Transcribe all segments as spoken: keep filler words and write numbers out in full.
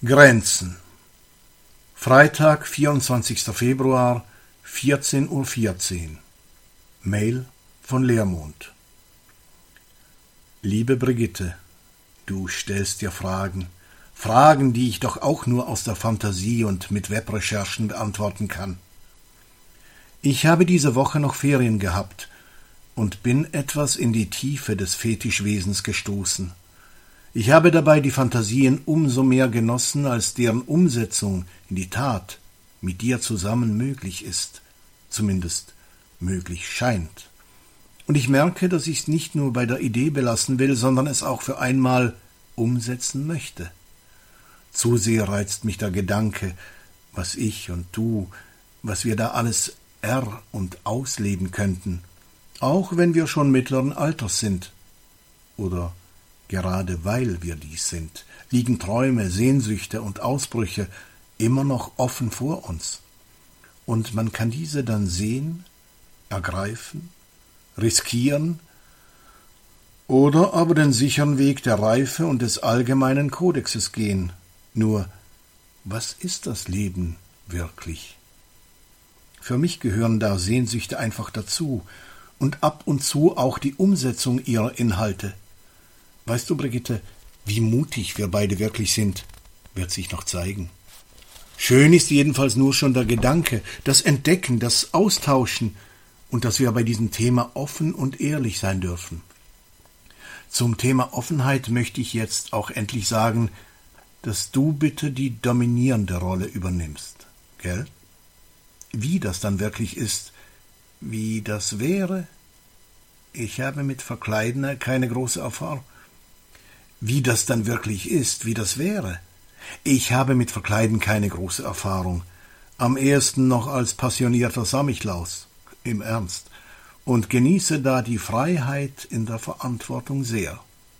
Grenzen. Freitag, vierundzwanzigster Februar, vierzehn Uhr vierzehn. Mail von Leermond. Liebe Brigitte, du stellst dir Fragen, Fragen, die ich doch auch nur aus der Fantasie und mit Webrecherchen beantworten kann. Ich habe diese Woche noch Ferien gehabt und bin etwas in die Tiefe des Fetischwesens gestoßen. Ich habe dabei die Fantasien umso mehr genossen, als deren Umsetzung in die Tat mit dir zusammen möglich ist, zumindest möglich scheint. Und ich merke, dass ich es nicht nur bei der Idee belassen will, sondern es auch für einmal umsetzen möchte. Zu sehr reizt mich der Gedanke, was ich und du, was wir da alles er- und ausleben könnten, auch wenn wir schon mittleren Alters sind. Oder gerade weil wir dies sind, liegen Träume, Sehnsüchte und Ausbrüche immer noch offen vor uns. Und man kann diese dann sehen, ergreifen, riskieren oder aber den sicheren Weg der Reife und des allgemeinen Kodexes gehen. Nur, was ist das Leben wirklich? Für mich gehören da Sehnsüchte einfach dazu und ab und zu auch die Umsetzung ihrer Inhalte. Weißt du, Brigitte, wie mutig wir beide wirklich sind, wird sich noch zeigen. Schön ist jedenfalls nur schon der Gedanke, das Entdecken, das Austauschen und dass wir bei diesem Thema offen und ehrlich sein dürfen. Zum Thema Offenheit möchte ich jetzt auch endlich sagen, dass du bitte die dominierende Rolle übernimmst, gell? Wie das dann wirklich ist, wie das wäre, ich habe mit Verkleiden keine große Erfahrung. Wie das dann wirklich ist, wie das wäre. Ich habe mit Verkleiden keine große Erfahrung. Am ehesten noch als passionierter Samichlaus, im Ernst, und genieße da die Freiheit in der Verantwortung sehr.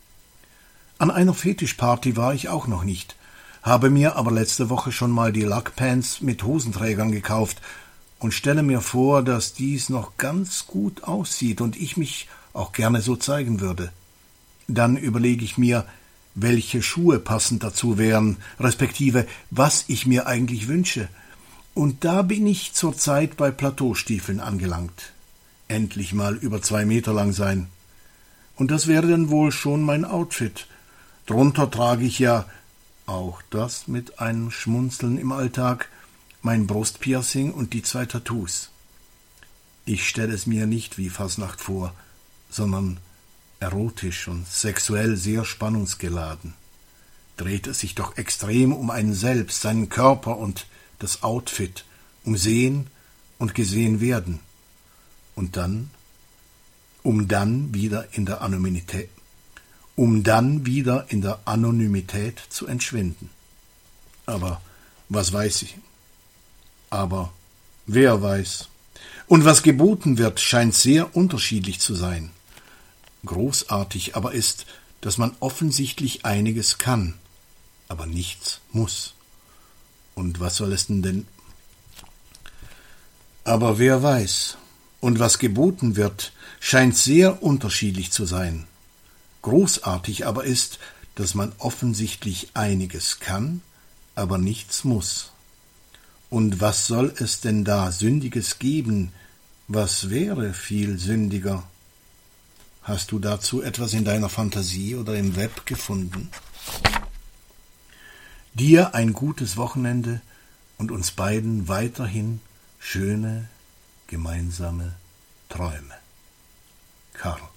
An einer Fetischparty war ich auch noch nicht, habe mir aber letzte Woche schon mal die Lackpants mit Hosenträgern gekauft und stelle mir vor, dass dies noch ganz gut aussieht und ich mich auch gerne so zeigen würde. Dann überlege ich mir, welche Schuhe passend dazu wären, respektive was ich mir eigentlich wünsche. Und da bin ich zurzeit bei Plateaustiefeln angelangt. Endlich mal über zwei Meter lang sein. Und das wäre dann wohl schon mein Outfit. Drunter trage ich ja, auch das mit einem Schmunzeln im Alltag, mein Brustpiercing und die zwei Tattoos. Ich stelle es mir nicht wie Fasnacht vor, sondern erotisch und sexuell sehr spannungsgeladen. Dreht es sich doch extrem um einen selbst, seinen Körper und das Outfit, um Sehen und gesehen werden. Und dann, um dann wieder in der Anonymität, um dann wieder in der Anonymität zu entschwinden. Aber was weiß ich? Aber wer weiß? Und was geboten wird, scheint sehr unterschiedlich zu sein. Großartig aber ist, dass man offensichtlich einiges kann, aber nichts muss. Und was soll es denn denn? Aber wer weiß? Und was geboten wird, scheint sehr unterschiedlich zu sein. Großartig aber ist, dass man offensichtlich einiges kann, aber nichts muss. Und was soll es denn da Sündiges geben? Was wäre viel sündiger? Hast du dazu etwas in deiner Fantasie oder im Web gefunden? Dir ein gutes Wochenende und uns beiden weiterhin schöne gemeinsame Träume. Karl.